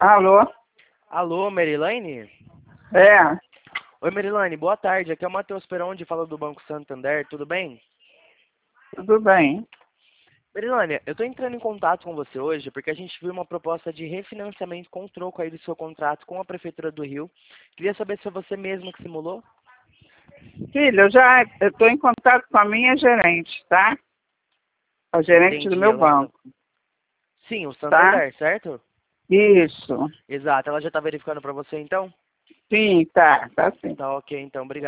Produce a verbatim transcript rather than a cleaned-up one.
Alô? Alô, Merilane? É, Oi, Merilane, boa tarde. Aqui é o Matheus Peronde, fala do Banco Santander, tudo bem? tudo bem. Merilane, eu tô entrando em contato com você hoje porque a gente viu uma proposta de refinanciamento com troco aí do seu contrato com a Prefeitura do Rio. Queria saber se foi você mesmo que simulou? Filho, eu já estou em contato com a minha gerente, tá? A gerente do Entendi, meu ela já tá... banco, Sim, o tá? Santander, certo? Isso. Exato, ela já tá verificando pra você então? Sim, tá, tá sim. Tá ok, então, obrigado.